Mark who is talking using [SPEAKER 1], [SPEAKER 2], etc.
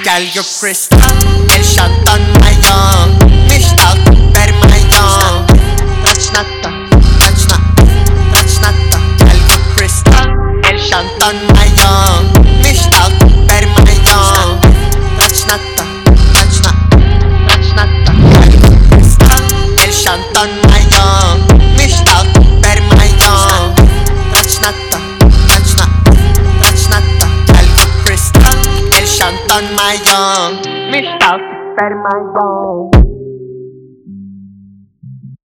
[SPEAKER 1] قلبك كريستال الشنطة مايون مشتاق برمايون رشنطة قلبك كريستال الشنطة مايون مشتاق برمايون رشنطة قلبك كريستال الشنطة مايون مشتاق برمايون رشنطة قلبك كريستال الشنطة مايون مشتاق برمايون